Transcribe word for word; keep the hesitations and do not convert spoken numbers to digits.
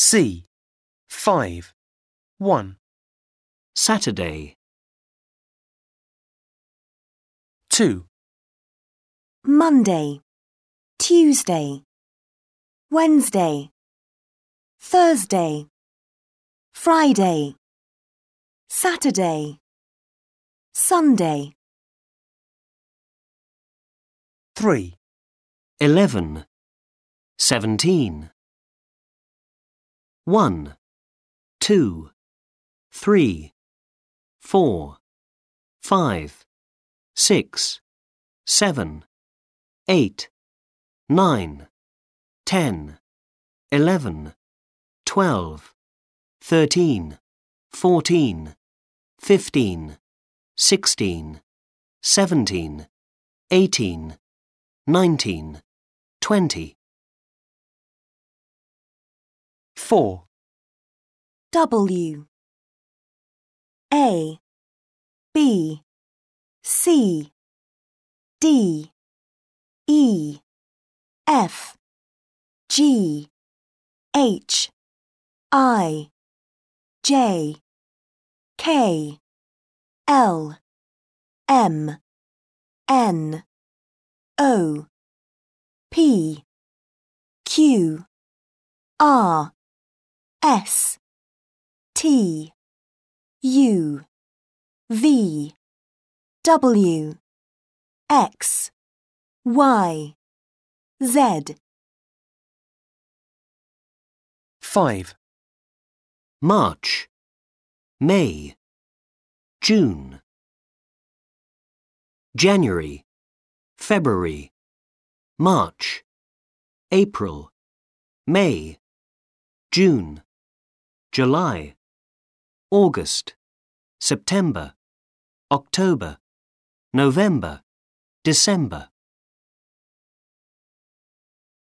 C. five. one. Saturday. two. Monday, Tuesday, Wednesday, Thursday, Friday, Saturday, Sunday. three. Eleven. Seventeen. One. Two. Three. Four. Five. Six. Seven. Eight. Nine. Ten. Eleven. Twelve. Thirteen. Fourteen. Fifteen. Sixteen. Seventeen. Eighteen. Nineteen. Twenty. four. W A B C D E F G H I J K L M N O P Q R S T U V W X Y Z. five. March. May. June. January. February. March. April. May. June. July. August. September. October. November. December.